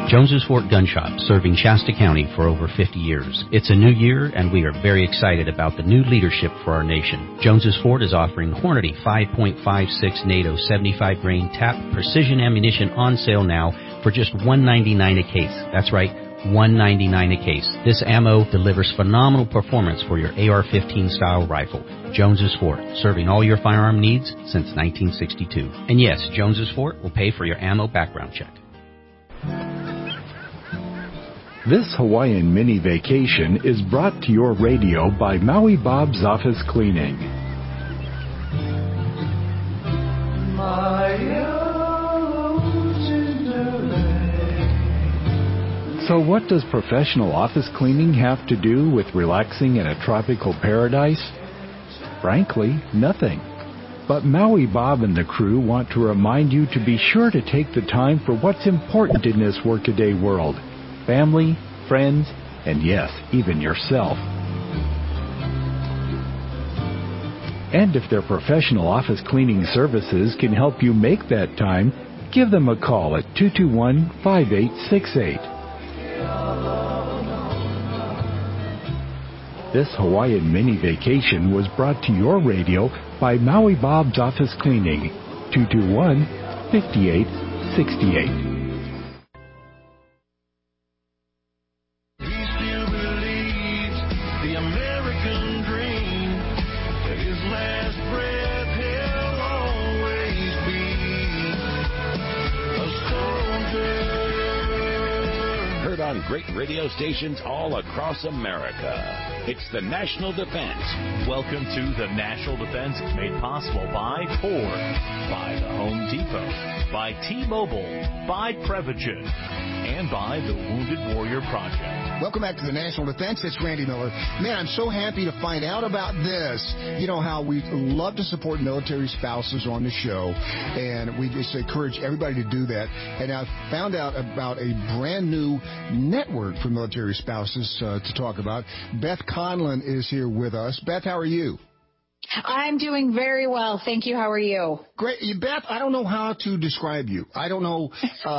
Jones's Fort Gun Shop, serving Shasta County for over 50 years. It's a new year, and we are very excited about the new leadership for our nation. Jones's Fort is offering Hornady 5.56 NATO 75 grain tap precision ammunition on sale now for just $1.99 a case. That's right, $1.99 a case. This ammo delivers phenomenal performance for your AR-15 style rifle. Jones's Fort, serving all your firearm needs since 1962. And yes, Jones's Fort will pay for your ammo background check. This Hawaiian mini vacation is brought to your radio by Maui Bob's Office Cleaning. So what does professional office cleaning have to do with relaxing in a tropical paradise? Frankly, nothing. But Maui Bob and the crew want to remind you to be sure to take the time for what's important in this workaday world. Family, friends, and yes, even yourself. And if their professional office cleaning services can help you make that time, give them a call at 221-5868. This Hawaiian mini vacation was brought to your radio by Maui Bob's Office Cleaning, 221-5868. On great radio stations all across America. It's the National Defense. Welcome to the National Defense. It's made possible by Ford, by the Home Depot, by T-Mobile, by Prevagen, and by the Wounded Warrior Project. Welcome back to the National Defense. It's Randy Miller. Man, I'm so happy to find out about this. You know how we love to support military spouses on the show, and we just encourage everybody to do that. And I found out about a brand new network for military spouses to talk about. Beth Conlon is here with us. Beth, how are you? I'm doing very well. Thank you. How are you? Great. Beth, I don't know how to describe you. I don't know.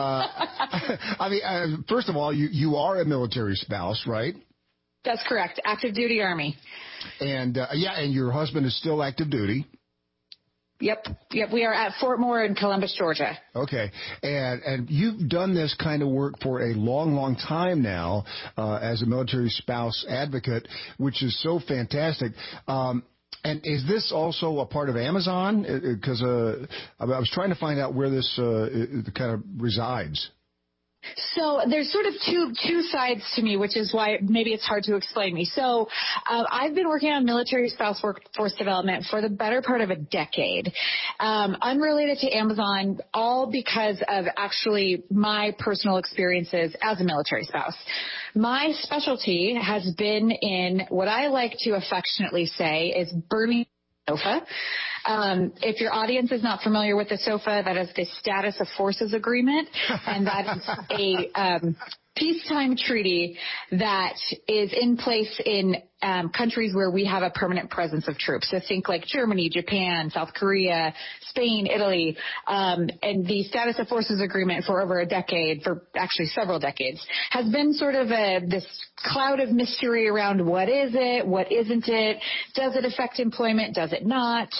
First of all, you are a military spouse, right? That's correct. Active duty Army. And, and your husband is still active duty. Yep. We are at Fort Moore in Columbus, Georgia. Okay. And you've done this kind of work for a long, long time now as a military spouse advocate, which is so fantastic. And is this also a part of Amazon? Because I was trying to find out where this kind of resides. So there's sort of two sides to me, which is why maybe it's hard to explain me. So I've been working on military spouse workforce development for the better part of a decade, unrelated to Amazon, all because of actually my personal experiences as a military spouse. My specialty has been in what I like to affectionately say is burning the sofa. If your audience is not familiar with the SOFA, that is the Status of Forces Agreement, and that is a peacetime treaty that is in place in countries where we have a permanent presence of troops. So think like Germany, Japan, South Korea, Spain, Italy, and the Status of Forces Agreement for over a decade, for actually several decades, has been sort of this cloud of mystery around what is it, what isn't it, does it affect employment, does it not?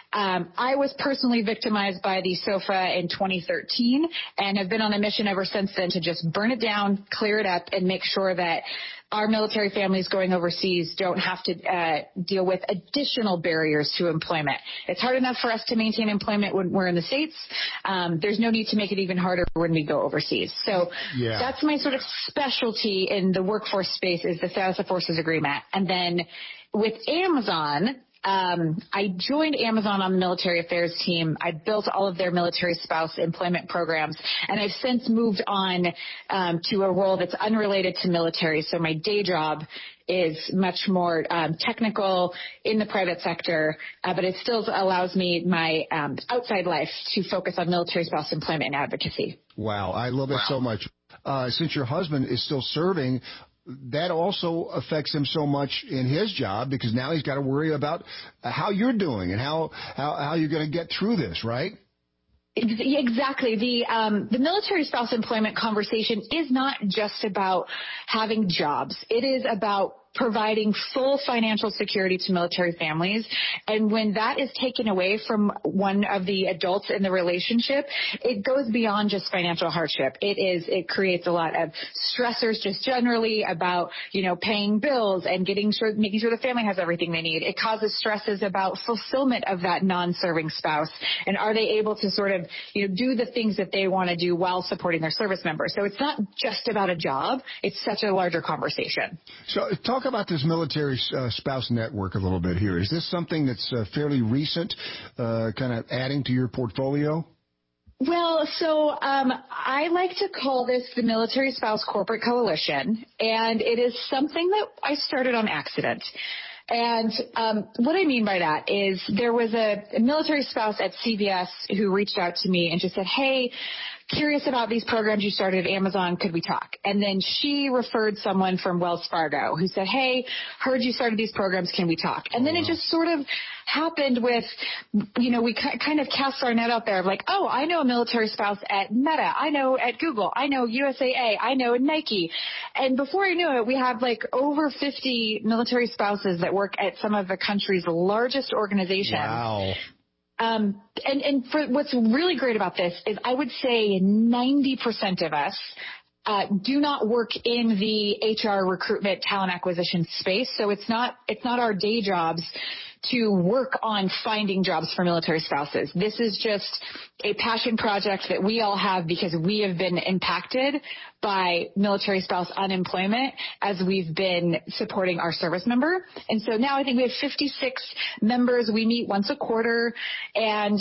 I was personally victimized by the SOFA in 2013 and have been on a mission ever since then to just burn it down, clear it up, and make sure that our military families going overseas don't have to deal with additional barriers to employment. It's hard enough for us to maintain employment when we're in the States. There's no need to make it even harder when we go overseas. So That's my sort of specialty in the workforce space, is the Status of Forces Agreement. And then with Amazon, I joined Amazon on the military affairs team. I built all of their military spouse employment programs, and I've since moved on to a role that's unrelated to military. So my day job is much more technical in the private sector, but it still allows me my outside life to focus on military spouse employment and advocacy. Wow, I love it so much. Since your husband is still serving, that also affects him so much in his job, because now he's got to worry about how you're doing and how you're going to get through this, right? Exactly. The military spouse employment conversation is not just about having jobs. It is about providing full financial security to military families. And when that is taken away from one of the adults in the relationship, it goes beyond just financial hardship. It creates a lot of stressors just generally about, paying bills and making sure the family has everything they need. It causes stresses about fulfillment of that non-serving spouse. And are they able to sort of, do the things that they want to do while supporting their service member? So it's not just about a job. It's such a larger conversation. So talk about this military spouse network a little bit here. Is this something that's fairly recent, kind of adding to your portfolio? Well, so I like to call this the Military Spouse Corporate Coalition, and it is something that I started on accident. And what I mean by that is there was a military spouse at CVS who reached out to me and just said, hey, curious about these programs you started at Amazon. Could we talk? And then she referred someone from Wells Fargo who said, hey, heard you started these programs. Can we talk? And then it just sort of happened with, we kind of cast our net out there of like, oh, I know a military spouse at Meta. I know at Google. I know USAA. I know Nike. And before I knew it, we have like over 50 military spouses that work at some of the country's largest organizations. Wow. And for what's really great about this is I would say 90% of us do not work in the HR recruitment talent acquisition space. So it's not our day jobs to work on finding jobs for military spouses. This is just a passion project that we all have because we have been impacted by military spouse unemployment as we've been supporting our service member. And so now I think we have 56 members. We meet once a quarter, and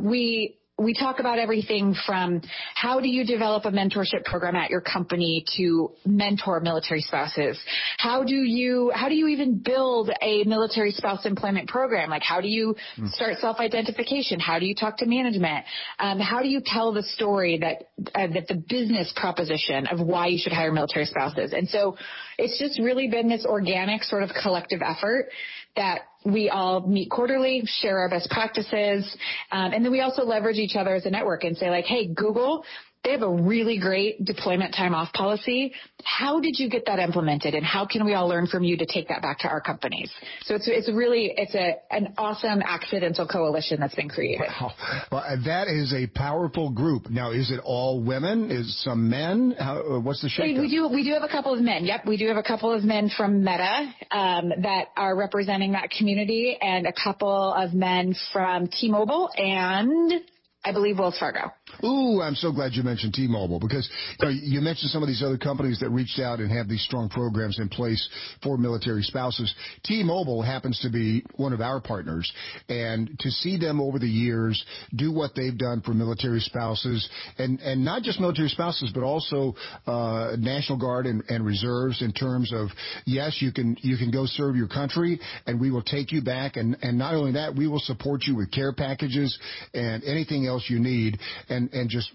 we talk about everything from how do you develop a mentorship program at your company to mentor military spouses? How do you even build a military spouse employment program? Like, how do you start self-identification? How do you talk to management? How do you tell the story that the business proposition of why you should hire military spouses? And so it's just really been this organic sort of collective effort that we all meet quarterly, share our best practices, and then we also leverage each other as a network and say like, hey, Google, they have a really great deployment time off policy. How did you get that implemented, and how can we all learn from you to take that back to our companies? So it's an awesome accidental coalition that's been created. Wow. Well, that is a powerful group. Now, is it all women? Is some men? What's the shape? We do have a couple of men. Yep, we do have a couple of men from Meta that are representing that community, and a couple of men from T-Mobile and I believe Wells Fargo. Ooh, I'm so glad you mentioned T-Mobile because you mentioned some of these other companies that reached out and have these strong programs in place for military spouses. T-Mobile happens to be one of our partners, and to see them over the years do what they've done for military spouses, and not just military spouses, but also National Guard and reserves in terms of, yes, you can go serve your country, and we will take you back, and not only that, we will support you with care packages and anything else you need, and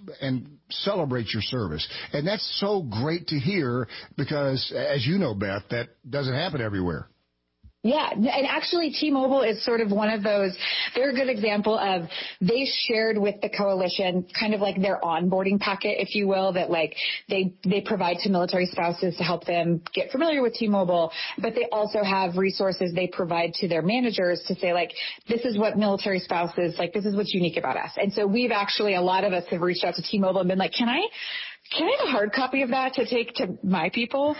celebrate your service. And that's so great to hear because, as you know, Beth, that doesn't happen everywhere. Yeah, and actually T-Mobile is sort of one of those, they're a good example of, they shared with the coalition kind of like their onboarding packet, if you will, that like they provide to military spouses to help them get familiar with T-Mobile, but they also have resources they provide to their managers to say like, this is what military spouses, like this is what's unique about us. And so we've actually, a lot of us have reached out to T-Mobile and been like, can I have a hard copy of that to take to my people?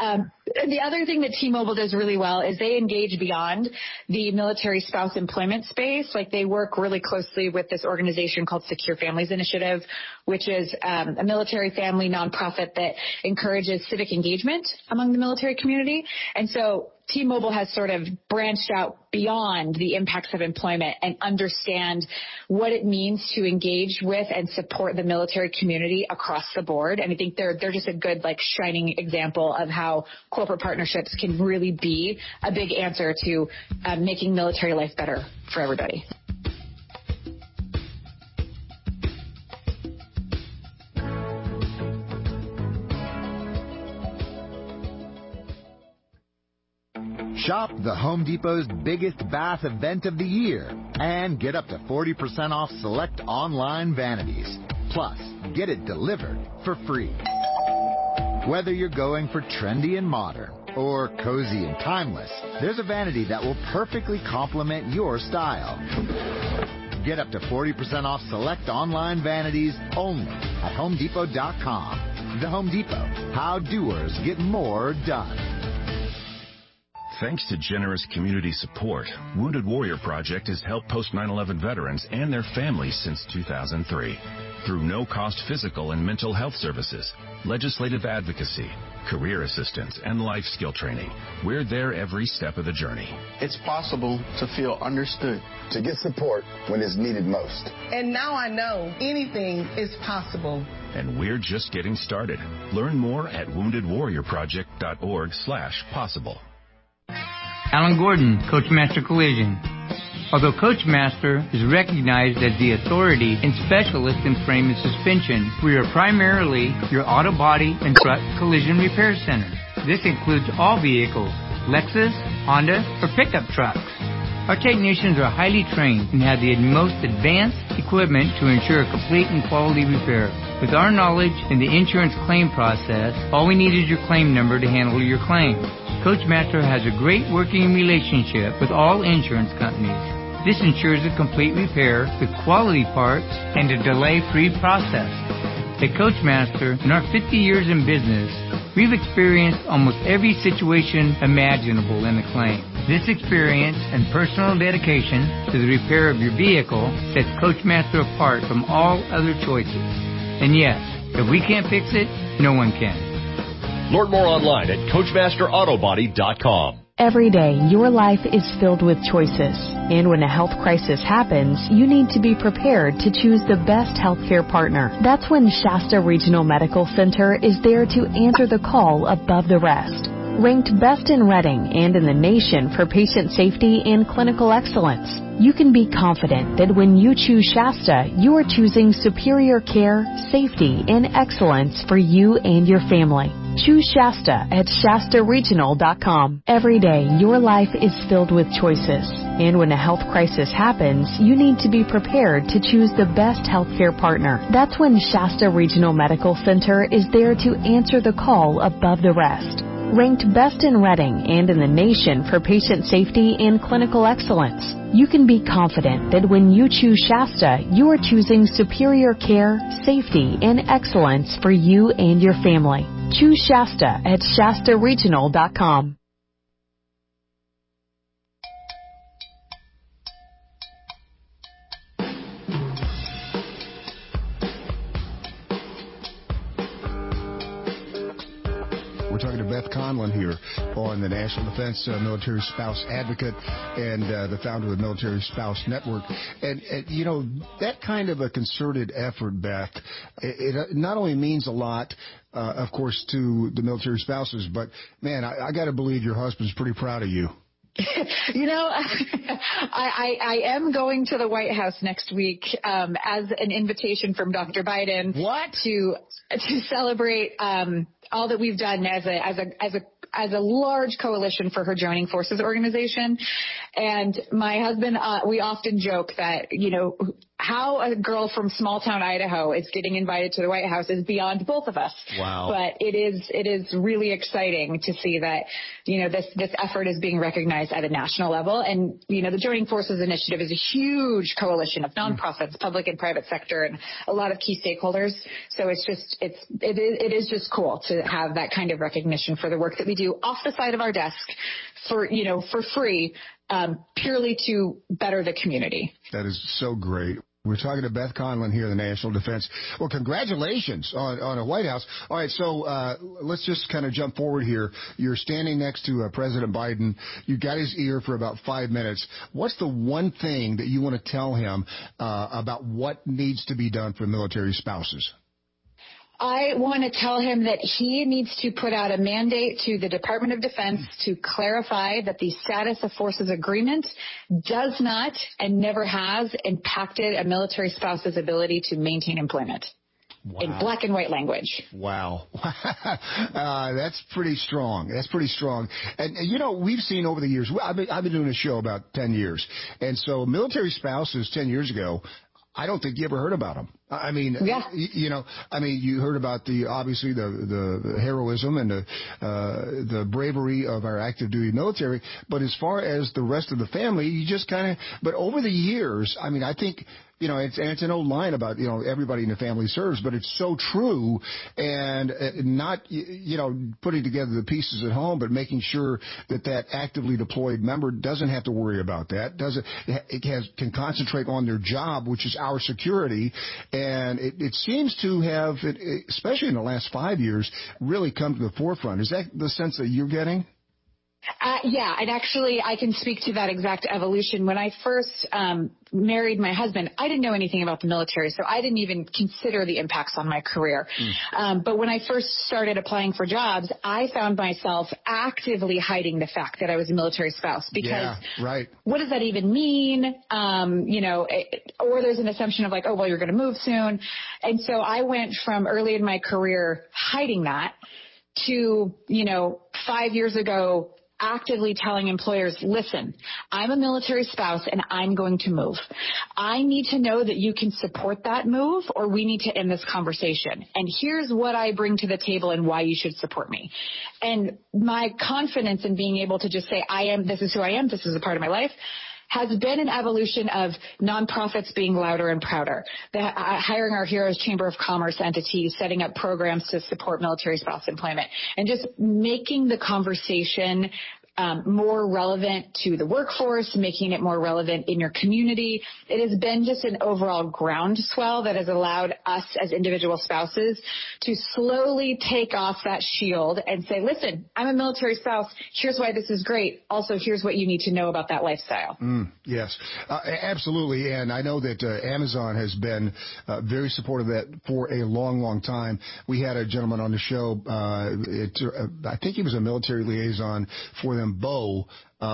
The other thing that T-Mobile does really well is they engage beyond the military spouse employment space. Like they work really closely with this organization called Secure Families Initiative, which is a military family nonprofit that encourages civic engagement among the military community. And so T-Mobile has sort of branched out beyond the impacts of employment and understand what it means to engage with and support the military community across the board. And I think they're just a good, like, shining example of how corporate partnerships can really be a big answer to making military life better for everybody. Shop the Home Depot's biggest bath event of the year and get up to 40% off select online vanities. Plus, get it delivered for free. Whether you're going for trendy and modern or cozy and timeless, there's a vanity that will perfectly complement your style. Get up to 40% off select online vanities only at HomeDepot.com. The Home Depot. How doers get more done. Thanks to generous community support, Wounded Warrior Project has helped post 9/11 veterans and their families since 2003. Through no-cost physical and mental health services, legislative advocacy, career assistance, and life skill training, we're there every step of the journey. It's possible to feel understood, to get support when it's needed most. And now I know anything is possible. And we're just getting started. Learn more at woundedwarriorproject.org/possible. Alan Gordon, Coachmaster Collision. Although Coachmaster is recognized as the authority and specialist in frame and suspension, we are primarily your auto body and truck collision repair center. This includes all vehicles, Lexus, Honda, or pickup trucks. Our technicians are highly trained and have the most advanced equipment to ensure a complete and quality repair. With our knowledge in the insurance claim process, all we need is your claim number to handle your claim. Coachmaster has a great working relationship with all insurance companies. This ensures a complete repair with quality parts and a delay-free process. At Coachmaster, in our 50 years in business, we've experienced almost every situation imaginable in a claim. This experience and personal dedication to the repair of your vehicle sets Coachmaster apart from all other choices. And yes, if we can't fix it, no one can. Learn more online at CoachmasterAutobody.com. Every day, your life is filled with choices. And when a health crisis happens, you need to be prepared to choose the best healthcare partner. That's when Shasta Regional Medical Center is there to answer the call above the rest. Ranked best in Reading and in the nation for patient safety and clinical excellence, you can be confident that when you choose Shasta, you are choosing superior care, safety, and excellence for you and your family. Choose Shasta at ShastaRegional.com. Every day, your life is filled with choices. And when a health crisis happens, you need to be prepared to choose the best healthcare partner. That's when Shasta Regional Medical Center is there to answer the call above the rest. Ranked best in Reading and in the nation for patient safety and clinical excellence, you can be confident that when you choose Shasta, you are choosing superior care, safety, and excellence for you and your family. Choose Shasta at ShastaRegional.com. We're talking to Beth Conlon here on the National Defense Military Spouse Advocate and the founder of the Military Spouse Network. And, you know, that kind of a concerted effort, Beth, it not only means a lot, of course, to the military spouses, but, man, I got to believe your husband's pretty proud of you. You know, I am going to the White House next week as an invitation from Dr. Biden. What? To celebrate all that we've done as a large coalition for her joining forces organization. And my husband, we often joke that, you know, how a girl from small town Idaho is getting invited to the White House is beyond both of us. Wow. But it is really exciting to see that, you know, this effort is being recognized at a national level. And, you know, the Joining Forces Initiative is a huge coalition of nonprofits, public and private sector, and a lot of key stakeholders. So it is just cool to have that kind of recognition for the work that we do off the side of our desk for free, purely to better the community. That is so great. We're talking to Beth Conlon here in the National Defense. Well, congratulations on a White House. All right, so let's just kind of jump forward here. You're standing next to President Biden. You got his ear for about 5 minutes. What's the one thing that you want to tell him about what needs to be done for military spouses? I want to tell him that he needs to put out a mandate to the Department of Defense to clarify that the status of forces agreement does not and never has impacted a military spouse's ability to maintain employment. in black and white language. Wow. That's pretty strong. And, you know, we've seen over the years, I've been doing a show about 10 years. And so military spouses 10 years ago, I don't think you ever heard about them. I mean, you know, you heard about obviously the heroism and the bravery of our active duty military, but as far as the rest of the family, you just but over the years, I mean, I think, you know, it's an old line about, you know, everybody in the family serves, but it's so true, and not, you know, putting together the pieces at home, but making sure that actively deployed member doesn't have to worry about that, can concentrate on their job, which is our security. And it seems to have, especially in the last 5 years, really come to the forefront. Is that the sense that you're getting? Yeah, and actually I can speak to that exact evolution. When I first married my husband, I didn't know anything about the military, so I didn't even consider the impacts on my career. But when I first started applying for jobs, I found myself actively hiding the fact that I was a military spouse, because what does that even mean? You know, or there's an assumption of like, oh, well, you're going to move soon. And so I went from early in my career hiding that to, you know, 5 years ago, actively telling employers, listen, I'm a military spouse and I'm going to move. I need to know that you can support that move, or we need to end this conversation. And here's what I bring to the table and why you should support me. And my confidence in being able to just say, this is who I am, this is a part of my life, has been an evolution of nonprofits being louder and prouder, hiring our Heroes Chamber of Commerce entities, setting up programs to support military spouse employment, and just making the conversation more relevant to the workforce, making it more relevant in your community. It has been just an overall groundswell that has allowed us as individual spouses to slowly take off that shield and say, listen, I'm a military spouse. Here's why this is great. Also, here's what you need to know about that lifestyle. Yes, absolutely. And I know that Amazon has been very supportive of that for a long, long time. We had a gentleman on the show. I think he was a military liaison for them, Bo.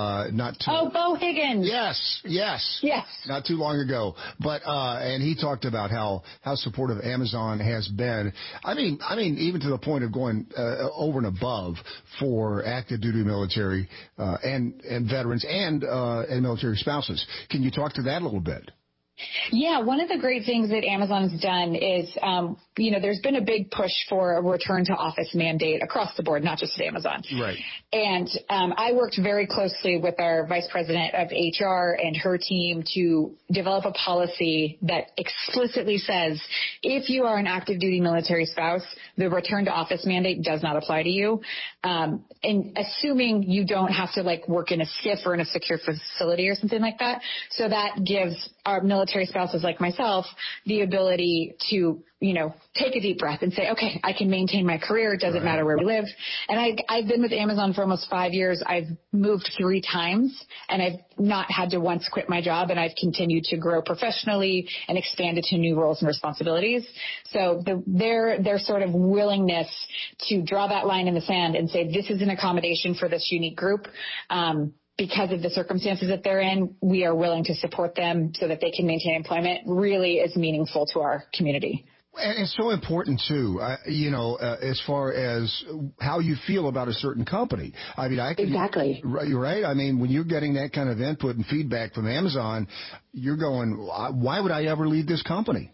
Bo Higgins. Yes. Not too long ago. But, and he talked about how supportive Amazon has been. I mean, even to the point of going, over and above for active duty military, and veterans and military spouses. Can you talk to that a little bit? Yeah, one of the great things that Amazon's done is, you know, there's been a big push for a return to office mandate across the board, not just at Amazon. Right. And I worked very closely with our vice president of HR and her team to develop a policy that explicitly says, if you are an active duty military spouse, the return to office mandate does not apply to you. And assuming you don't have to like work in a SCIF or in a secure facility or something like that. So that gives our military spouses like myself the ability to, you know, take a deep breath and say, okay, I can maintain my career. It doesn't matter where we live. And I've been with Amazon for almost 5 years. I've moved 3 times and I've not had to once quit my job, and I've continued to grow professionally and expand into new roles and responsibilities. So their sort of willingness to draw that line in the sand and say, this is an accommodation for this unique group, because of the circumstances that they're in, we are willing to support them so that they can maintain employment, really is meaningful to our community. And it's so important, too, you know, as far as how you feel about a certain company. I mean, exactly. Right? I mean, when you're getting that kind of input and feedback from Amazon, you're going, why would I ever leave this company?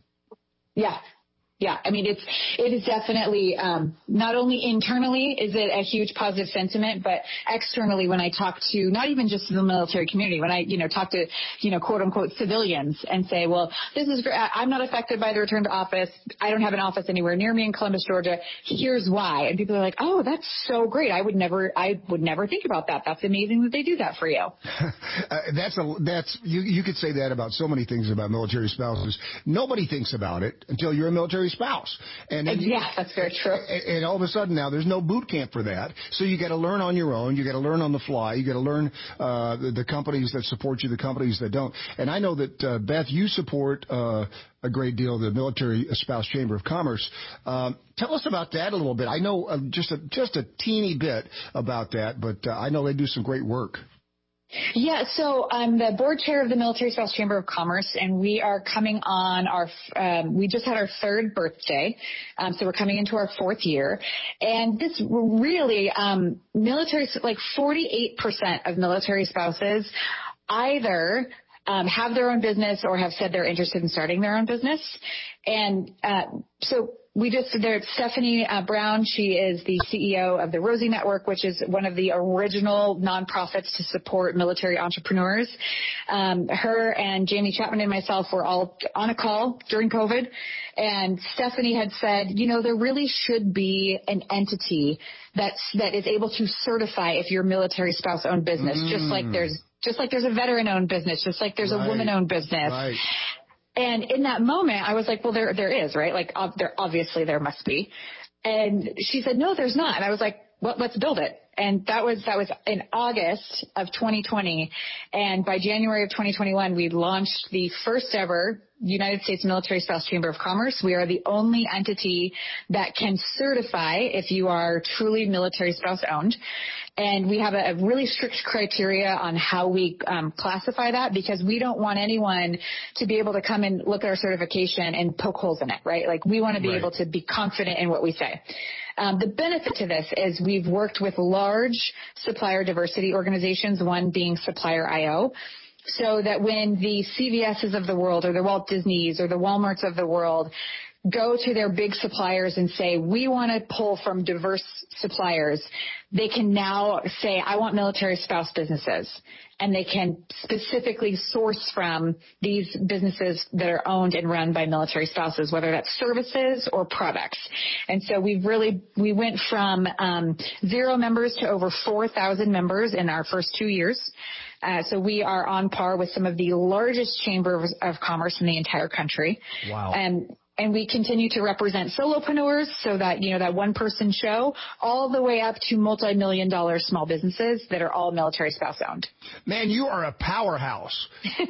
Yeah, I mean, it is definitely, not only internally is it a huge positive sentiment, but externally when I talk to not even just the military community, when I, you know, talk to, you know, quote unquote civilians and say, well, this is great. I'm not affected by the return to office. I don't have an office anywhere near me in Columbus, Georgia. Here's why. And people are like, oh, that's so great. I would never think about that. That's amazing that they do that for you. You could say that about so many things about military spouses. Nobody thinks about it until you're a military spouse. And that's very true. And all of a sudden now there's no boot camp for that. So you got to learn on your own. You got to learn on the fly. You got to learn the companies that support you, the companies that don't. And I know that, Beth, you support a great deal the Military Spouse Chamber of Commerce. Tell us about that a little bit. I know just a teeny bit about that, but I know they do some great work. Yeah, so I'm the board chair of the Military Spouse Chamber of Commerce, and we are coming on we just had our third birthday, so we're coming into our fourth year. And this really, military, like 48% of military spouses either have their own business or have said they're interested in starting their own business. And so there's Stephanie Brown. She is the CEO of the Rosie Network, which is one of the original nonprofits to support military entrepreneurs. Her and Jamie Chapman and myself were all on a call during COVID. And Stephanie had said, there really should be an entity that is able to certify if you're a military spouse-owned business, just like there's a veteran-owned business, just like there's a woman-owned business. Right. And in that moment, I was like, well, there is, right? Like, obviously there must be. And she said, no, there's not. And I was like, well, let's build it. And that was in August of 2020. And by January of 2021, we launched the first ever United States Military Spouse Chamber of Commerce. We are the only entity that can certify if you are truly military spouse owned. And we have a really strict criteria on how we classify that, because we don't want anyone to be able to come and look at our certification and poke holes in it, right? Like, we want to be able to be confident in what we say. The benefit to this is we've worked with large supplier diversity organizations, one being Supplier.io, so that when the CVSs of the world or the Walt Disneys or the Walmarts of the world go to their big suppliers and say, we want to pull from diverse suppliers, they can now say, I want military spouse businesses. And they can specifically source from these businesses that are owned and run by military spouses, whether that's services or products. And so we went from 0 members to over 4,000 members in our first 2 years. So we are on par with some of the largest chambers of commerce in the entire country. Wow. And we continue to represent solopreneurs, so that, that one-person show, all the way up to multi-million-dollar small businesses that are all military spouse-owned. Man, you are a powerhouse.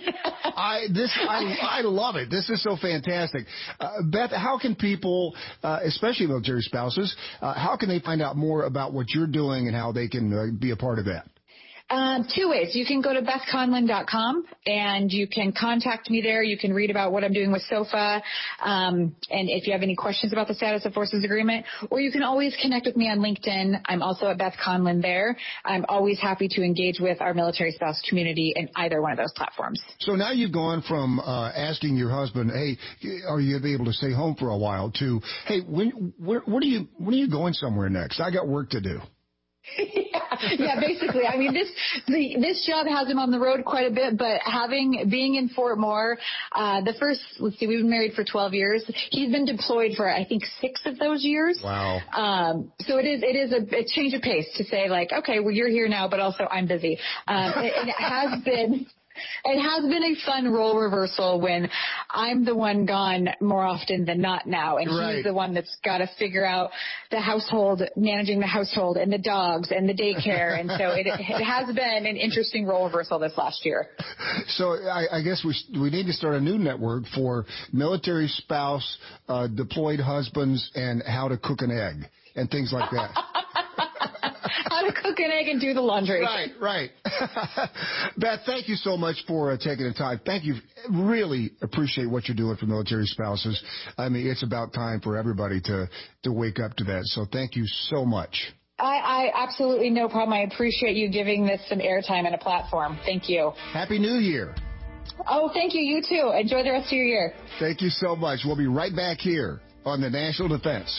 I love it. This is so fantastic. Beth, how can people, especially military spouses, how can they find out more about what you're doing and how they can be a part of that? 2 ways. You can go to BethConlin.com and you can contact me there. You can read about what I'm doing with SOFA, and if you have any questions about the status of forces agreement, or you can always connect with me on LinkedIn. I'm also at Beth Conlin there. I'm always happy to engage with our military spouse community in either one of those platforms. So now you've gone from asking your husband, hey, are you able to stay home for a while, to, hey, when are you going somewhere next? I got work to do. Yeah, basically. I mean, this job has him on the road quite a bit, but being in Fort Moore, we've been married for 12 years. He's been deployed for, I think, 6 of those years. Wow. So it is a change of pace to say, like, okay, well, you're here now, but also I'm busy. And it has been a fun role reversal when I'm the one gone more often than not now, and he's the one that's got to figure out the household, managing the household and the dogs and the daycare, and so it has been an interesting role reversal this last year. So I guess we need to start a new network for military spouse, deployed husbands, and how to cook an egg and things like that. How to cook an egg and do the laundry. Right. Beth, thank you so much for taking the time. Thank you. Really appreciate what you're doing for military spouses. I mean, it's about time for everybody to wake up to that. So thank you so much. I absolutely, no problem. I appreciate you giving this some airtime and a platform. Thank you. Happy New Year. Oh, thank you. You too. Enjoy the rest of your year. Thank you so much. We'll be right back here on the National Defense.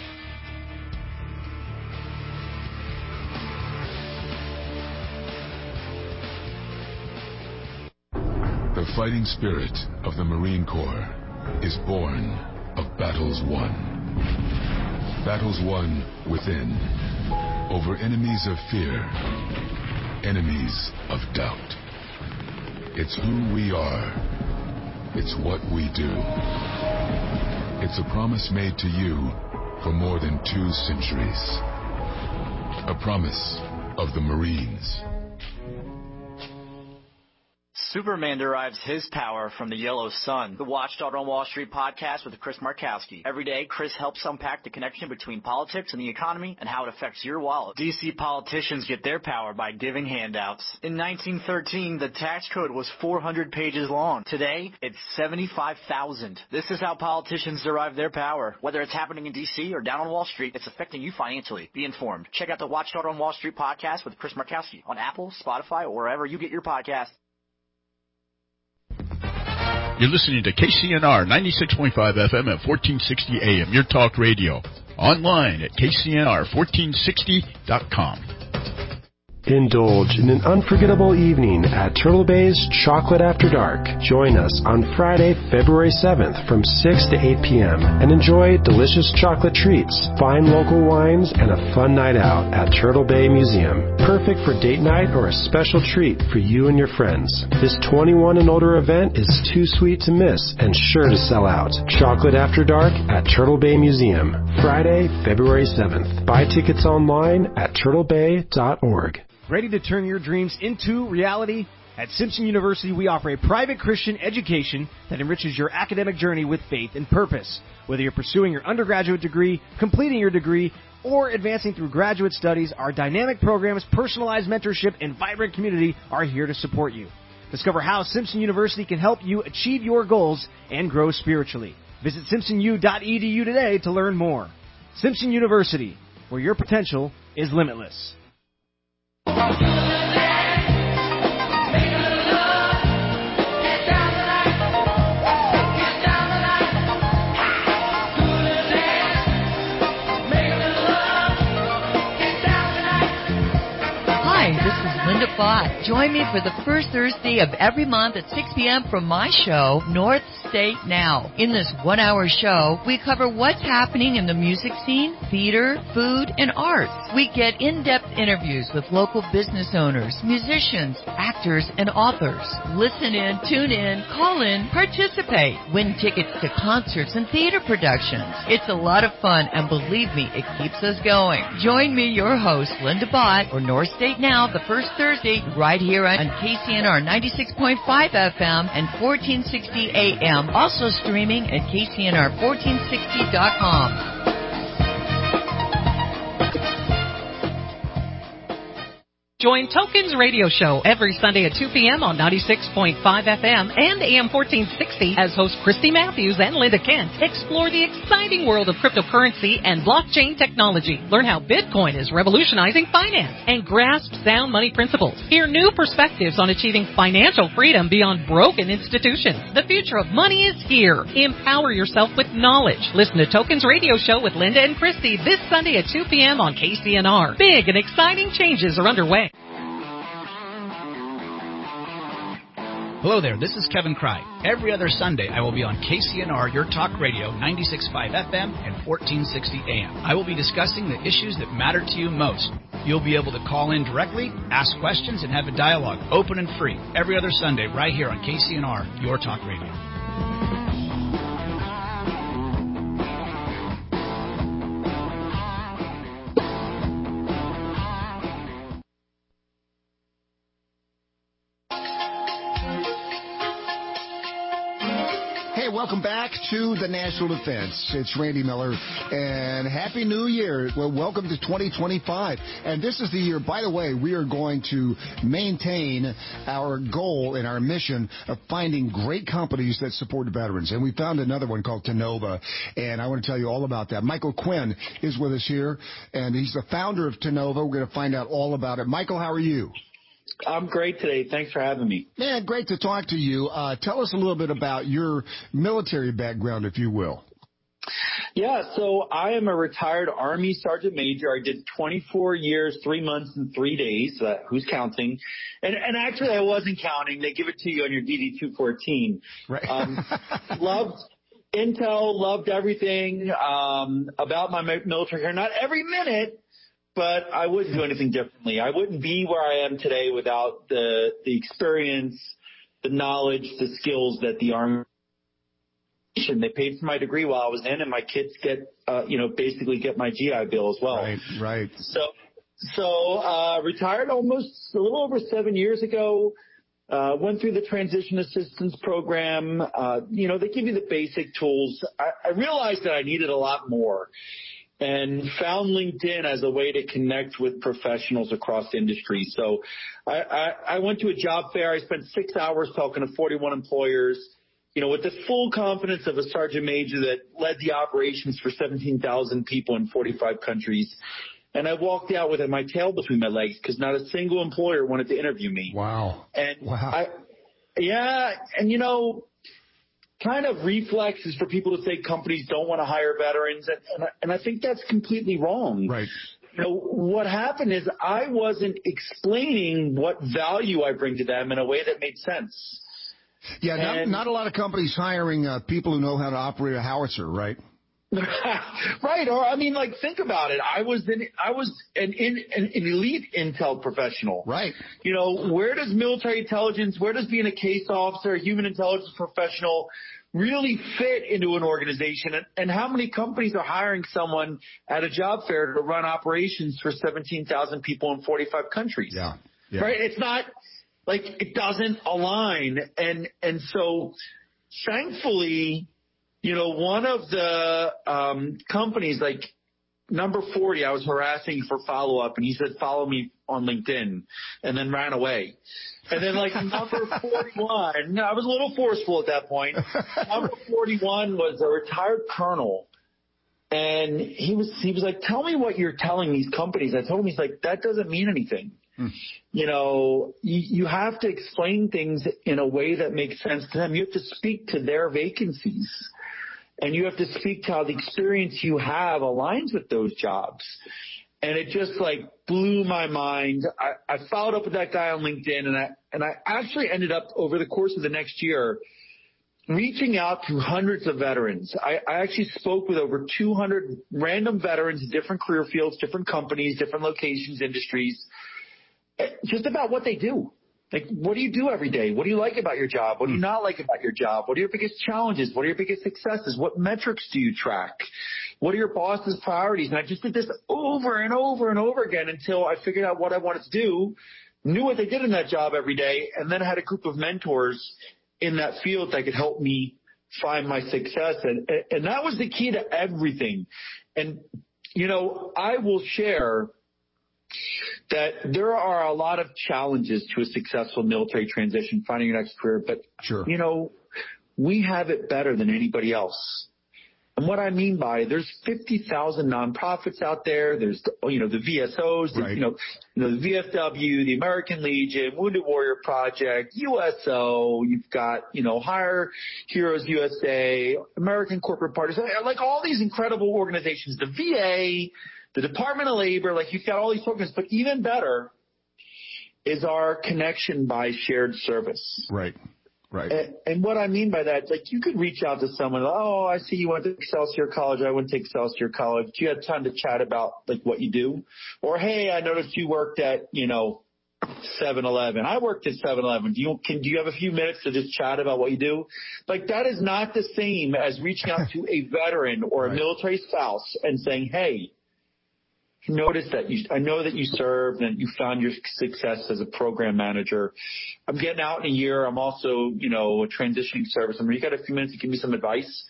The fighting spirit of the Marine Corps is born of battles won. Battles won within, over enemies of fear, enemies of doubt. It's who we are. It's what we do. It's a promise made to you for more than 2 centuries. A promise of the Marines. Superman derives his power from the yellow sun. The Watchdog on Wall Street podcast with Chris Markowski. Every day, Chris helps unpack the connection between politics and the economy and how it affects your wallet. DC politicians get their power by giving handouts. In 1913, the tax code was 400 pages long. Today, it's 75,000. This is how politicians derive their power. Whether it's happening in DC or down on Wall Street, it's affecting you financially. Be informed. Check out the Watchdog on Wall Street podcast with Chris Markowski on Apple, Spotify, or wherever you get your podcasts. You're listening to KCNR 96.5 FM at 1460 AM, your talk radio. Online at KCNR1460.com. Indulge in an unforgettable evening at Turtle Bay's Chocolate After Dark. Join us on Friday, February 7th from 6 to 8 p.m. and enjoy delicious chocolate treats, fine local wines, and a fun night out at Turtle Bay Museum. Perfect for date night or a special treat for you and your friends. This 21 and older event is too sweet to miss and sure to sell out. Chocolate After Dark at Turtle Bay Museum, Friday, February 7th. Buy tickets online at turtlebay.org. Ready to turn your dreams into reality? At Simpson University, we offer a private Christian education that enriches your academic journey with faith and purpose. Whether you're pursuing your undergraduate degree, completing your degree, or advancing through graduate studies, our dynamic programs, personalized mentorship, and vibrant community are here to support you. Discover how Simpson University can help you achieve your goals and grow spiritually. Visit simpsonu.edu today to learn more. Simpson University, where your potential is limitless. Linda Bott. Join me for the first Thursday of every month at 6 p.m. from my show, North State Now. In this one-hour show, we cover what's happening in the music scene, theater, food, and arts. We get in-depth interviews with local business owners, musicians, actors, and authors. Listen in, tune in, call in, participate. Win tickets to concerts and theater productions. It's a lot of fun, and believe me, it keeps us going. Join me, your host, Linda Bott, or North State Now, the first Thursday, right here on KCNR 96.5 FM and 1460 AM. Also streaming at KCNR1460.com. Join Tokens Radio Show every Sunday at 2 p.m. on 96.5 FM and AM 1460 as hosts Christy Matthews and Linda Kent explore the exciting world of cryptocurrency and blockchain technology. Learn how Bitcoin is revolutionizing finance and grasp sound money principles. Hear new perspectives on achieving financial freedom beyond broken institutions. The future of money is here. Empower yourself with knowledge. Listen to Tokens Radio Show with Linda and Christy this Sunday at 2 p.m. on KCNR. Big and exciting changes are underway. Hello there, this is Kevin Cry. Every other Sunday, I will be on KCNR, Your Talk Radio, 96.5 FM and 1460 AM. I will be discussing the issues that matter to you most. You'll be able to call in directly, ask questions, and have a dialogue, open and free, every other Sunday right here on KCNR, Your Talk Radio. Welcome back to the National Defense. It's Randy Miller, and Happy New Year. Well, welcome to 2025. And this is the year, by the way, we are going to maintain our goal and our mission of finding great companies that support veterans. And we found another one called Tenova, and I want to tell you all about that. Michael Quinn is with us here, and he's the founder of Tenova. We're going to find out all about it. Michael, how are you? I'm great today. Thanks for having me. Man, great to talk to you. Tell us a little bit about your military background, if you will. Yeah, so I am a retired Army Sergeant Major. I did 24 years, 3 months, and 3 days. Who's counting? And actually, I wasn't counting. They give it to you on your DD-214. Right. Loved intel, loved everything about my military career. Not every minute, but I wouldn't do anything differently. I wouldn't be where I am today without the experience, the knowledge, the skills that the Army. They paid for my degree while I was in, and my kids get, basically get my GI Bill as well. Right. So retired almost a little over 7 years ago. Went through the transition assistance program. They give you the basic tools. I realized that I needed a lot more and found LinkedIn as a way to connect with professionals across industries. So I went to a job fair. I spent 6 hours talking to 41 employers, with the full confidence of a sergeant major that led the operations for 17,000 people in 45 countries. And I walked out with my tail between my legs because not a single employer wanted to interview me. Wow. And wow. Kind of reflexes for people to say companies don't want to hire veterans. And I think that's completely wrong. Right. What happened is I wasn't explaining what value I bring to them in a way that made sense. Yeah, not a lot of companies hiring people who know how to operate a howitzer, right? Right. Or think about it. I was an elite intel professional. Right. Where does military intelligence, where does being a case officer, a human intelligence professional really fit into an organization? And how many companies are hiring someone at a job fair to run operations for 17,000 people in 45 countries? Yeah. Right. It's not it doesn't align. And so thankfully, one of the companies, number 40, I was harassing for follow-up, and he said, follow me on LinkedIn, and then ran away. And then, number 41, I was a little forceful at that point. Number 41 was a retired colonel, and he was like, tell me what you're telling these companies. I told him, he's like, that doesn't mean anything. You have to explain things in a way that makes sense to them. You have to speak to their vacancies. And you have to speak to how the experience you have aligns with those jobs. And it just blew my mind. I followed up with that guy on LinkedIn, and I actually ended up over the course of the next year reaching out to hundreds of veterans. I actually spoke with over 200 random veterans in different career fields, different companies, different locations, industries, just about what they do. What do you do every day? What do you like about your job? What do you not like about your job? What are your biggest challenges? What are your biggest successes? What metrics do you track? What are your boss's priorities? And I just did this over and over and over again until I figured out what I wanted to do, knew what they did in that job every day, and then had a group of mentors in that field that could help me find my success. And that was the key to everything. And, I will share that there are a lot of challenges to a successful military transition, finding your next career, but sure. We have it better than anybody else. And what I mean by there's 50,000 nonprofits out there. There's the VSOs, right. The VFW, the American Legion, Wounded Warrior Project, USO. You've got Hire Heroes USA, American Corporate Partners, all these incredible organizations. The VA. The Department of Labor, you've got all these programs, but even better is our connection by shared service. Right. And what I mean by that, you could reach out to someone, oh, I see you went to Excelsior College. I went to Excelsior College. Do you have time to chat about what you do? Or, hey, I noticed you worked at, 7-Eleven. I worked at 7-Eleven. Do you have a few minutes to just chat about what you do? That is not the same as reaching out to a veteran or a military spouse and saying, hey, I know that you served and you found your success as a program manager. I'm getting out in a year. I'm also, a transitioning service. You got a few minutes to give me some advice?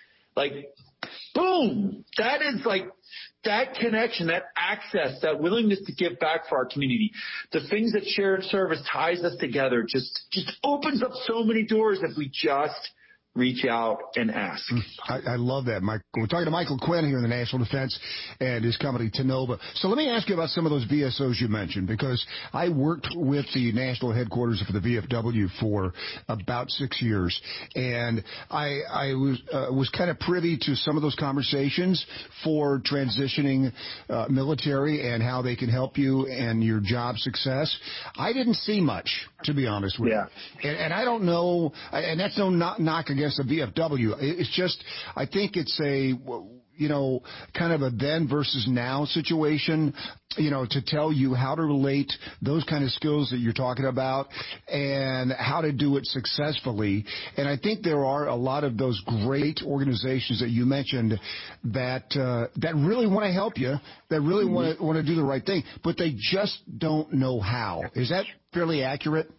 Boom! That is that connection, that access, that willingness to give back for our community. The things that shared service ties us together just opens up so many doors if we just reach out and ask. I love that, Mike. We're talking to Michael Quinn here in the National Defense and his company, Tenova. So let me ask you about some of those VSOs you mentioned, because I worked with the national headquarters for the VFW for about 6 years, and I was kind of privy to some of those conversations for transitioning military and how they can help you and your job success. I didn't see much, to be honest with you. And I don't know, and that's no knock against the VFW. It's just, I think it's a, kind of a then versus now situation, to tell you how to relate those kind of skills that you're talking about and how to do it successfully. And I think there are a lot of those great organizations that you mentioned that really want to help you, that really want to do the right thing, but they just don't know how. Is that fairly accurate?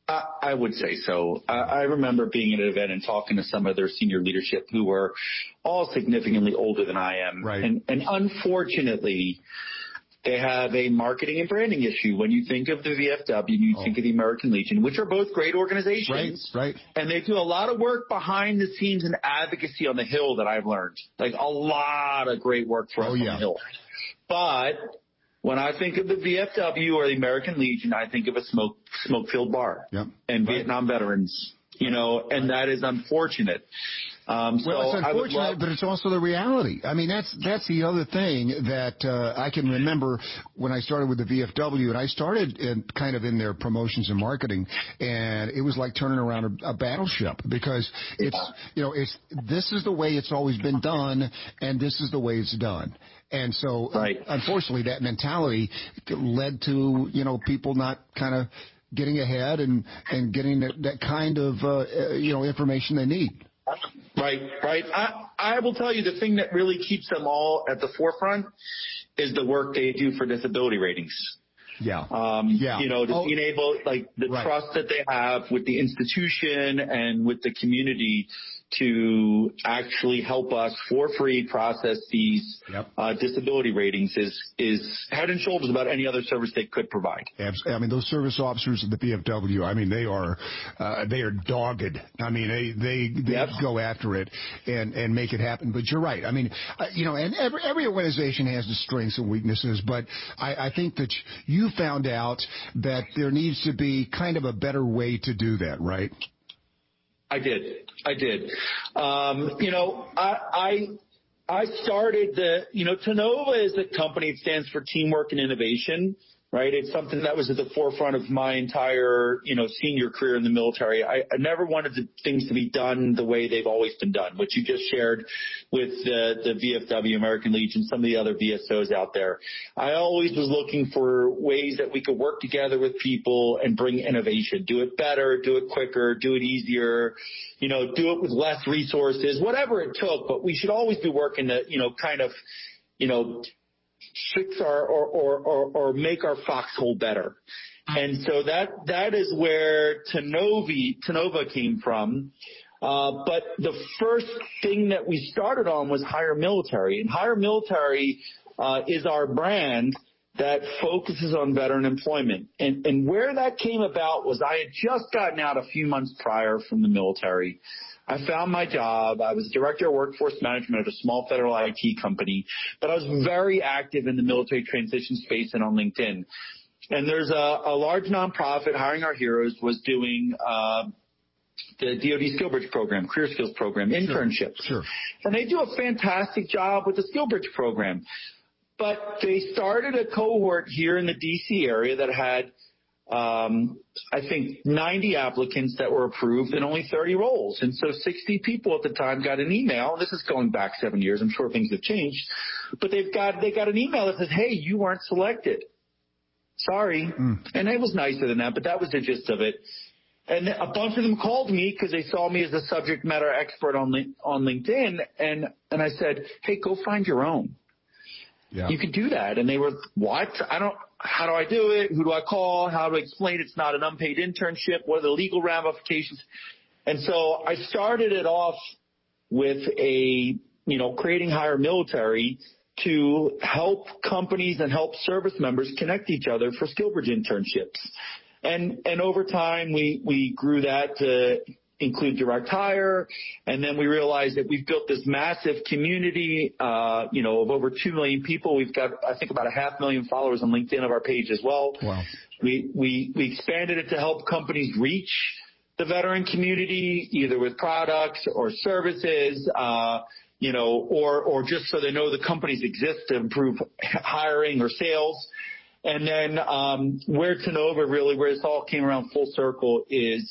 I would say so. I remember being at an event and talking to some of their senior leadership who were all significantly older than I am. Right. And unfortunately, they have a marketing and branding issue. When you think of the VFW, you think of the American Legion, which are both great organizations. Right. And they do a lot of work behind the scenes and advocacy on the Hill that I've learned. Like a lot of great work for us on the Hill. But when I think of the VFW or the American Legion, I think of a smoke-filled bar and Vietnam veterans, and that is unfortunate. Well, it's unfortunate, but it's also the reality. I mean, that's the other thing that I can remember when I started with the VFW, and I started in their promotions and marketing, and it was like turning around a battleship because it's this is the way it's always been done, and this is the way it's done. And so, unfortunately, that mentality led to, people not kind of getting ahead and getting that kind of, information they need. Right. I will tell you the thing that really keeps them all at the forefront is the work they do for disability ratings. Yeah. Being able, trust that they have with the institution and with the community to actually help us for free process these disability ratings is head and shoulders above any other service they could provide. Absolutely. I mean, those service officers at the VFW, I mean, they are dogged. I mean, they go after it and make it happen. But you're right. I mean, and every organization has its strengths and weaknesses, but I think that you found out that there needs to be kind of a better way to do that, right? I did. I started Tenova is a company that stands for teamwork and innovation, right? It's something that was at the forefront of my entire, senior career in the military. I never wanted things to be done the way they've always been done, which you just shared with the VFW, American Legion, some of the other VSOs out there. I always was looking for ways that we could work together with people and bring innovation, do it better, do it quicker, do it easier, do it with less resources, whatever it took. But we should always be working to, fix or make our foxhole better. And so that is where Tenova came from. But the first thing that we started on was Hire Military. And Hire Military is our brand that focuses on veteran employment. And where that came about was I had just gotten out a few months prior from the military. I found my job. I was director of workforce management at a small federal IT company, but I was very active in the military transition space and on LinkedIn. And there's a large nonprofit, Hiring Our Heroes, was doing the DoD SkillBridge program, career skills program, internships. Sure. And they do a fantastic job with the SkillBridge program. But they started a cohort here in the D.C. area that had I think 90 applicants that were approved and only 30 roles. And so 60 people at the time got an email. This is going back 7 years. I'm sure things have changed, but they got an email that says, "Hey, you weren't selected. Sorry." And it was nicer than that, but that was the gist of it. And a bunch of them called me because they saw me as a subject matter expert on LinkedIn. And I said, "Hey, go find your own. Yeah. You can do that." And they were, "What? How do I do it? Who do I call? How do I explain it's not an unpaid internship? What are the legal ramifications?" And so I started it off with creating Hire Military to help companies and help service members connect each other for SkillBridge internships. And over time, we grew that to include direct hire. And then we realized that we've built this massive community, of over 2 million people. We've got, I think, about 500,000 followers on LinkedIn of our page as well. Wow. We expanded it to help companies reach the veteran community, either with products or services, or just so they know the companies exist to improve hiring or sales. And then, where Tenova really, where this all came around full circle is,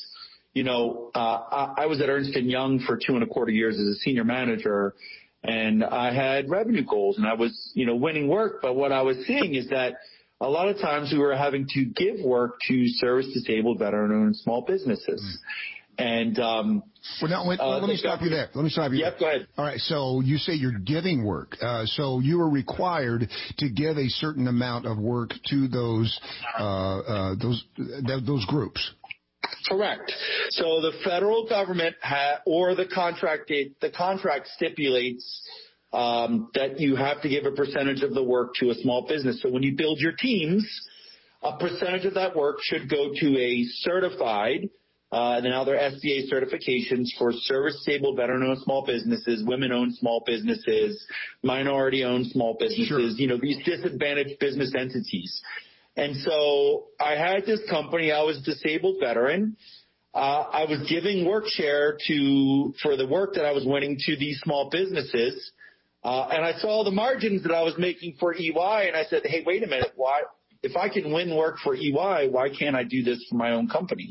I was at Ernst & Young for 2.25 years as a senior manager, and I had revenue goals, and I was, winning work. But what I was seeing is that a lot of times we were having to give work to service-disabled veteran-owned small businesses. And let me stop you there. Yep, go ahead. All right, so you say you're giving work. So you were required to give a certain amount of work to those groups. Correct. So the federal government or the contract stipulates that you have to give a percentage of the work to a small business. So when you build your teams, a percentage of that work should go to a certified, and now they're SBA certifications for service-disabled, veteran-owned small businesses, women-owned small businesses, minority-owned small businesses, sure. These disadvantaged business entities. And so I had this company. I was a disabled veteran. I was giving work share for the work that I was winning to these small businesses. And I saw the margins that I was making for EY, and I said, hey, wait a minute. Why, if I can win work for EY, why can't I do this for my own company?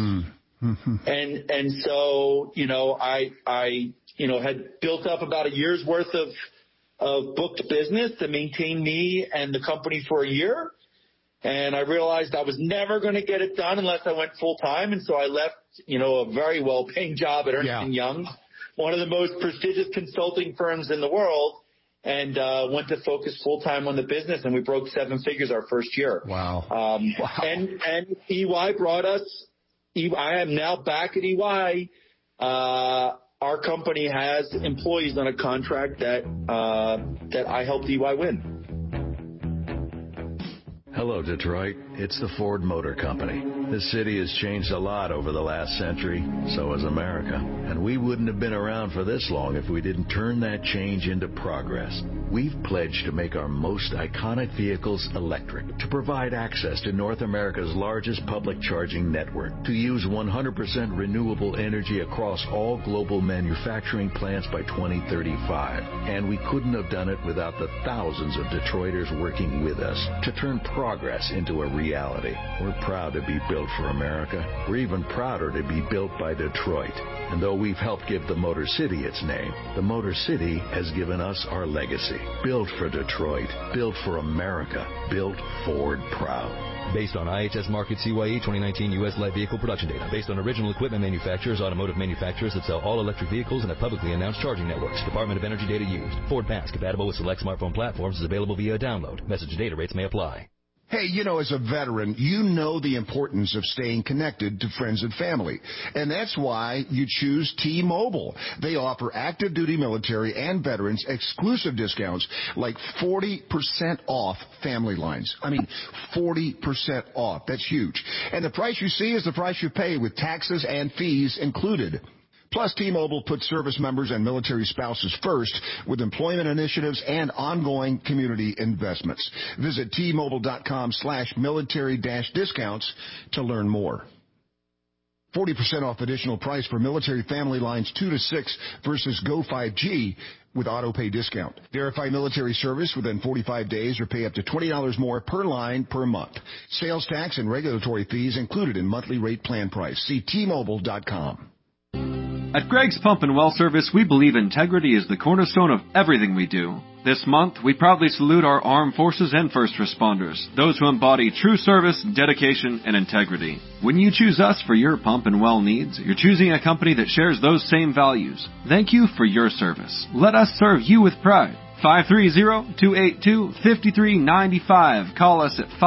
And so, I had built up about a year's worth of booked business to maintain me and the company for a year. And I realized I was never going to get it done unless I went full time. And so I left, a very well paying job at Ernst & Young, one of the most prestigious consulting firms in the world, and went to focus full time on the business. And we broke 7 figures our first year. Wow. And EY brought us. I am now back at EY. Our company has employees on a contract that I helped EY win. Hello, Detroit. It's the Ford Motor Company. This city has changed a lot over the last century. So has America. And we wouldn't have been around for this long if we didn't turn that change into progress. We've pledged to make our most iconic vehicles electric, to provide access to North America's largest public charging network, to use 100% renewable energy across all global manufacturing plants by 2035. And we couldn't have done it without the thousands of Detroiters working with us to turn progress into a reality. We're proud to be built for America. We're even prouder to be built by Detroit. And though we've helped give the Motor City its name, the Motor City has given us our legacy. Built for Detroit. Built for America. Built Ford proud. Based on IHS Markit CYE 2019 U.S. light vehicle production data. Based on original equipment manufacturers, automotive manufacturers that sell all electric vehicles and have publicly announced charging networks. Department of Energy data used. Ford Pass, compatible with select smartphone platforms, is available via download. Message and data rates may apply. Hey, as a veteran, you know the importance of staying connected to friends and family. And that's why you choose T-Mobile. They offer active duty military and veterans exclusive discounts like 40% off family lines. I mean, 40% off. That's huge. And the price you see is the price you pay with taxes and fees included. Plus, T-Mobile puts service members and military spouses first with employment initiatives and ongoing community investments. Visit T-Mobile.com/military-discounts to learn more. 40% off additional price for military family lines 2 to 6 versus Go 5G with auto pay discount. Verify military service within 45 days or pay up to $20 more per line per month. Sales tax and regulatory fees included in monthly rate plan price. See T-Mobile.com. At Greg's Pump and Well Service, we believe integrity is the cornerstone of everything we do. This month, we proudly salute our armed forces and first responders, those who embody true service, dedication, and integrity. When you choose us for your pump and well needs, you're choosing a company that shares those same values. Thank you for your service. Let us serve you with pride. 530-282-5395. Call us at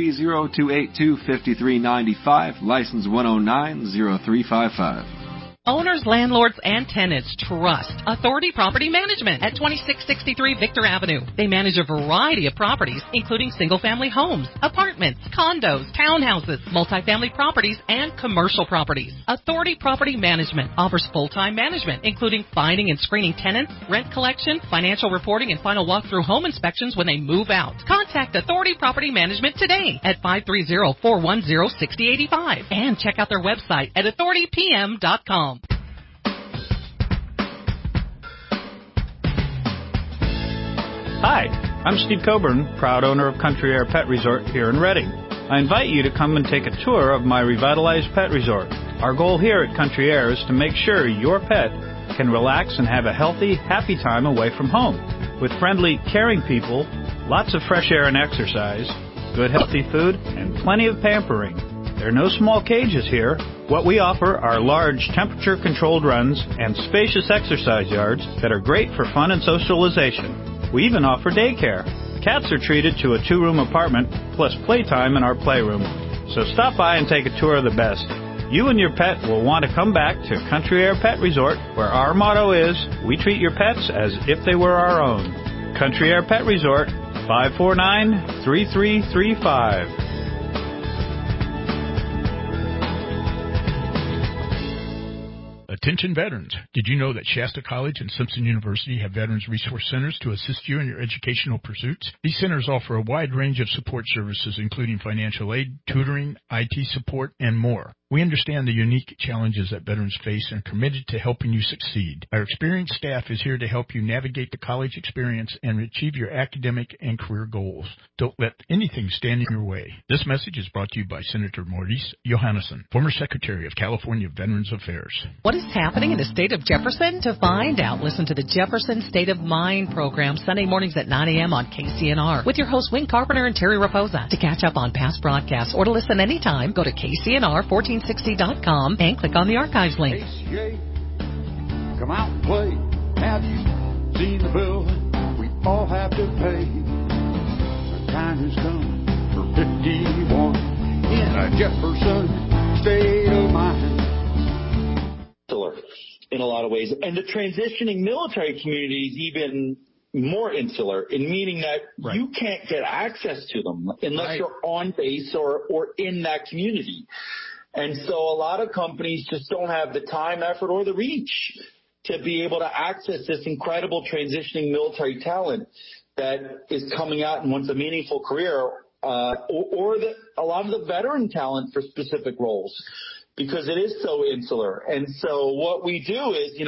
530-282-5395. License 1090355. Owners, landlords, and tenants trust Authority Property Management at 2663 Victor Avenue. They manage a variety of properties, including single-family homes, apartments, condos, townhouses, multifamily properties, and commercial properties. Authority Property Management offers full-time management, including finding and screening tenants, rent collection, financial reporting, and final walkthrough home inspections when they move out. Contact Authority Property Management today at 530-410-6085 and check out their website at authoritypm.com. Hi, I'm Steve Coburn, proud owner of Country Air Pet Resort here in Reading. I invite you to come and take a tour of my revitalized pet resort. Our goal here at Country Air is to make sure your pet can relax and have a healthy, happy time away from home. With friendly, caring people, lots of fresh air and exercise, good healthy food, and plenty of pampering. There are no small cages here. What we offer are large temperature-controlled runs and spacious exercise yards that are great for fun and socialization. We even offer daycare. Cats are treated to a 2-room apartment plus playtime in our playroom. So stop by and take a tour of the best. you and your pet will want to come back to Country Air Pet Resort, where our motto is, we treat your pets as if they were our own. Country Air Pet Resort, 549-3335. Attention veterans. Did you know that Shasta College and Simpson University have Veterans Resource Centers to assist you in your educational pursuits? These centers offer a wide range of support services, including financial aid, tutoring, IT support, and more. We understand the unique challenges that veterans face and are committed to helping you succeed. Our experienced staff is here to help you navigate the college experience and achieve your academic and career goals. Don't let anything stand in your way. This message is brought to you by Senator Maurice Johannesson, former Secretary of California Veterans Affairs. What is happening in the state of Jefferson? To find out, listen to the Jefferson State of Mind program Sunday mornings at 9 a.m. on KCNR with your hosts Wayne Carpenter and Terry Raposa. To catch up on past broadcasts or to listen anytime, go to KCNR1460.com and click on the archives link. ACA, come out and play. Have you seen the bill we all have to pay? The time has come for 51 in a Jefferson State of Mind. In a lot of ways. And the transitioning military community is even more insular, in meaning that you can't get access to them unless you're on base or in that community. And so a lot of companies just don't have the time, effort, or the reach to be able to access this incredible transitioning military talent that is coming out and wants a meaningful career, or a lot of the veteran talent for specific roles, because it is so insular. And so what we do is,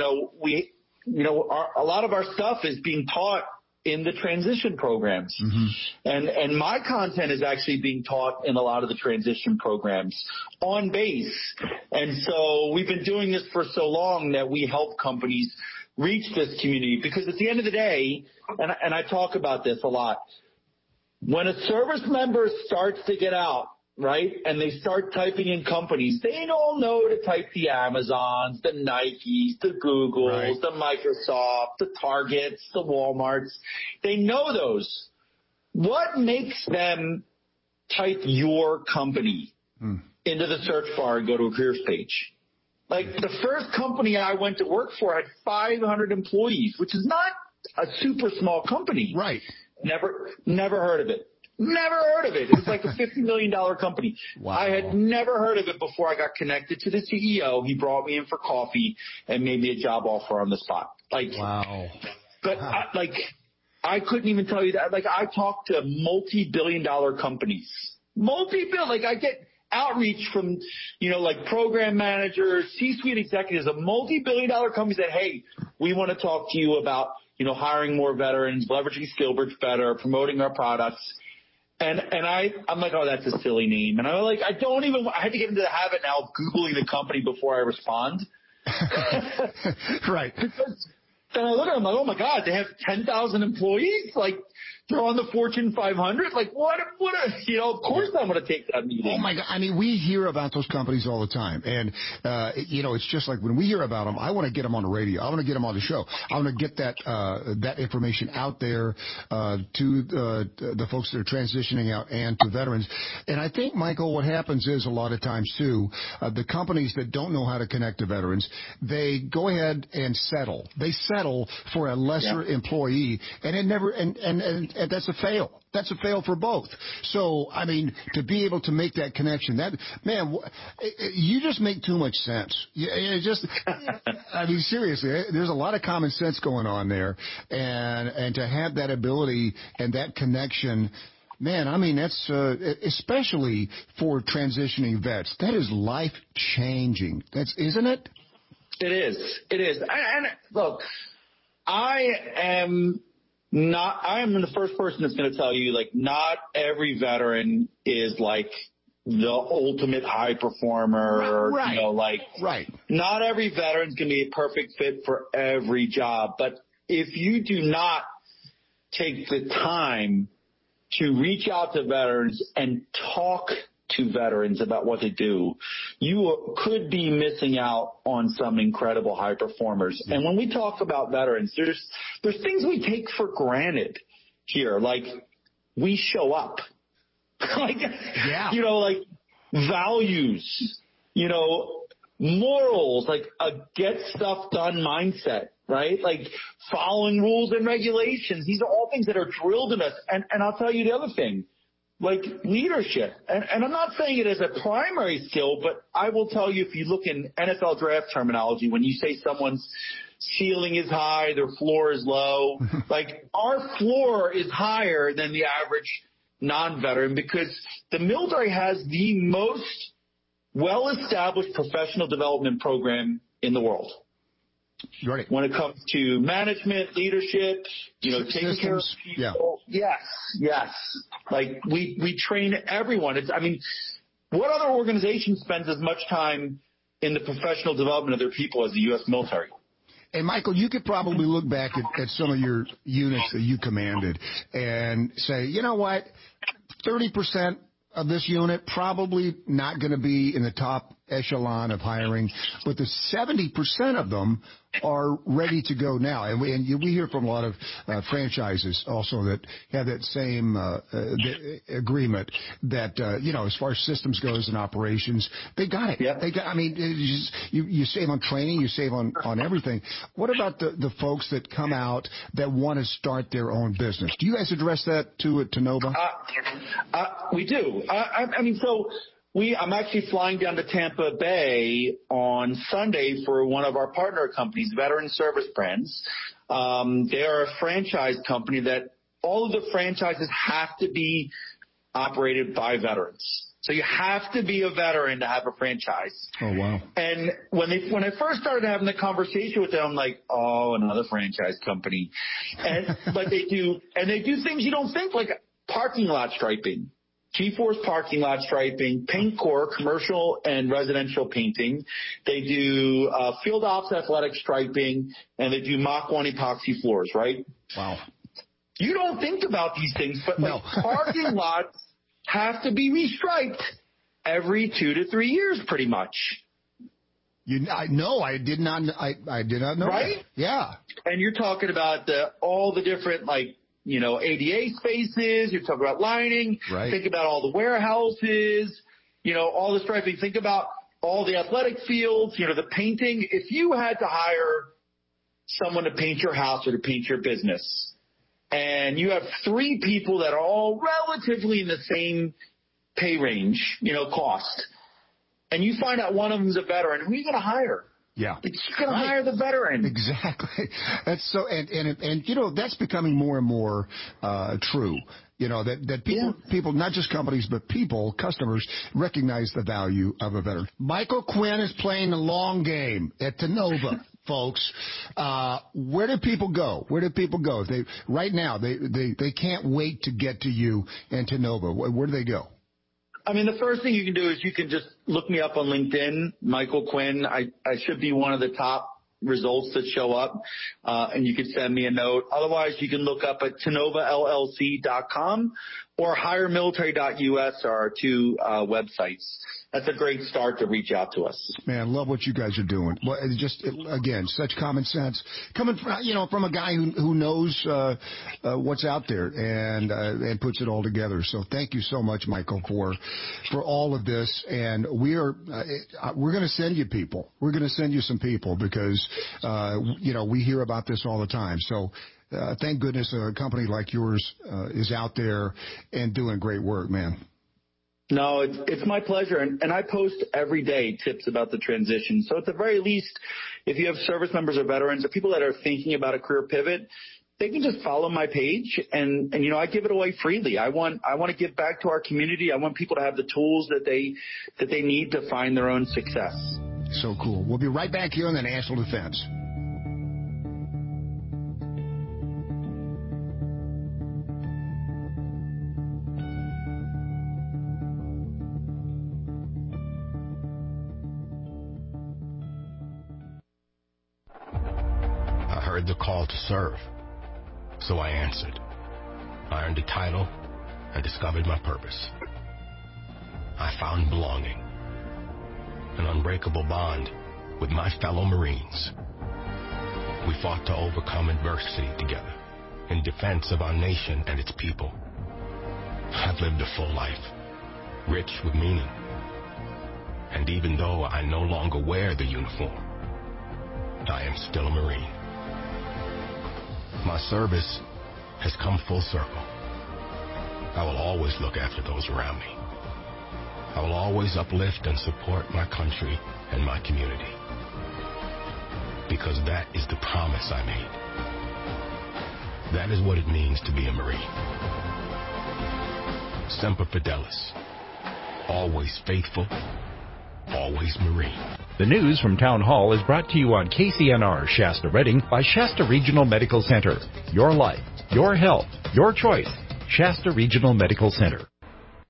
a lot of our stuff is being taught in the transition programs. Mm-hmm. And my content is actually being taught in a lot of the transition programs on base. And so we've been doing this for so long that we help companies reach this community, because at the end of the day, and I talk about this a lot, when a service member starts to get out, right, and they start typing in companies, they don't know to type the Amazons, the Nikes, the Googles, the Microsoft, the Targets, the Walmarts. They know those. What makes them type your company into the search bar and go to a careers page? Like, the first company I went to work for had 500 employees, which is not a super small company. Right. Never heard of it. Never heard of it. It was like a $50 million company. Wow. I had never heard of it before I got connected to the CEO. He brought me in for coffee and made me a job offer on the spot. Wow. But I couldn't even tell you that. Like, I talk to multi-billion-dollar companies. I get outreach from, program managers, C-suite executives of multi-billion-dollar companies that, hey, we want to talk to you about, hiring more veterans, leveraging SkillBridge better, promoting our products. And I'm like, oh, that's a silly name. And I had to get into the habit now of Googling the company before I respond. Right. Because then I look at them like, oh my God, they have 10,000 employees? Like, they're on the Fortune 500? Like, of course I'm going to take that meeting. Oh my God. I mean, we hear about those companies all the time. And, it's just like when we hear about them, I want to get them on the radio. I want to get them on the show. I want to get that information out there, to the folks that are transitioning out and to veterans. And I think, Michael, what happens is a lot of times too, the companies that don't know how to connect to veterans, they go ahead and settle. They settle for a lesser employee, and it never, and that's a fail. That's a fail for both. So, I mean, to be able to make that connection, you just make too much sense. I mean, seriously, there's a lot of common sense going on there, and to have that ability and that connection, man, I mean, that's especially for transitioning vets. That is life changing. Isn't it? It is. And look, I am the first person that's going to tell you, not every veteran is the ultimate high performer. Right. Not every veteran's going to be a perfect fit for every job. But if you do not take the time to reach out to veterans and talk to veterans about what they do, you could be missing out on some incredible high performers. And when we talk about veterans, there's things we take for granted here, like we show up, values, morals, like a get stuff done mindset, right? Like following rules and regulations. These are all things that are drilled in us. And I'll tell you the other thing, like leadership. And I'm not saying it as a primary skill, but I will tell you, if you look in NFL draft terminology, when you say someone's ceiling is high, their floor is low, like our floor is higher than the average non-veteran because the military has the most well-established professional development program in the world. Right. When it comes to management, leadership, taking care of people. Yeah. Yes. Like we train everyone. What other organization spends as much time in the professional development of their people as the U.S. military? And Michael, you could probably look back at some of your units that you commanded and say, you know what, 30% of this unit probably not going to be in the top echelon of hiring, but the 70% of them are ready to go now. And we hear from a lot of franchises also that have that same agreement that, as far as systems goes and operations, they got it. Yep. You save on training, you save on everything. What about the folks that come out that want to start their own business? Do you guys address that to Nova? We do. I'm actually flying down to Tampa Bay on Sunday for one of our partner companies, Veteran Service Brands. They are a franchise company that all of the franchises have to be operated by veterans. So you have to be a veteran to have a franchise. Oh, wow. And when I first started having the conversation with them, I'm like, oh, another franchise company. But they do things you don't think, like parking lot striping. G-Force parking lot striping, Paint Corps, commercial and residential painting. They do field ops athletic striping, and they do Mach 1 epoxy floors, right? Wow. You don't think about these things, but parking lots have to be restriped every 2 to 3 years pretty much. I did not know. Right? That. Yeah. And you're talking about all the different, ADA spaces, you're talking about lining, right. Think about all the warehouses, all the striping, think about all the athletic fields, the painting. If you had to hire someone to paint your house or to paint your business, and you have 3 people that are all relatively in the same pay range, cost, and you find out one of them is a veteran, who are you going to hire? Yeah. You're going to hire the veteran. Exactly. That's so, and that's becoming more and more true. That people, not just companies, but people, customers, recognize the value of a veteran. Michael Quinn is playing the long game at Tenova, folks. Where do people go? Right now, they can't wait to get to you and Tenova. Where do they go? The first thing you can do is you can just look me up on LinkedIn, Michael Quinn. I should be one of the top results that show up, and you can send me a note. Otherwise, you can look up at TenovaLLC.com or HireMilitary.us are our 2 websites. That's a great start to reach out to us. Man, love what you guys are doing. Well, again, such common sense coming from a guy who knows what's out there and puts it all together. So thank you so much, Michael, for all of this. And we're going to send you people. We're going to send you some people because we hear about this all the time. So. Thank goodness a company like yours is out there and doing great work, man. No, it's my pleasure. And I post every day tips about the transition. So at the very least, if you have service members or veterans or people that are thinking about a career pivot, they can just follow my page and I give it away freely. I want to give back to our community. I want people to have the tools that they need to find their own success. So cool. We'll be right back here on the National Defense. The call to serve. So I answered. I earned a title and discovered my purpose. I found belonging, an unbreakable bond with my fellow Marines. We fought to overcome adversity together in defense of our nation and its people. I've lived a full life, rich with meaning. And even though I no longer wear the uniform, I am still a Marine. My service has come full circle. I will always look after those around me. I will always uplift and support my country and my community. Because that is the promise I made. That is what it means to be a Marine. Semper Fidelis. Always faithful. Always Marine. The news from Town Hall is brought to you on KCNR Shasta Redding by Shasta Regional Medical Center. Your life, your health, your choice. Shasta Regional Medical Center.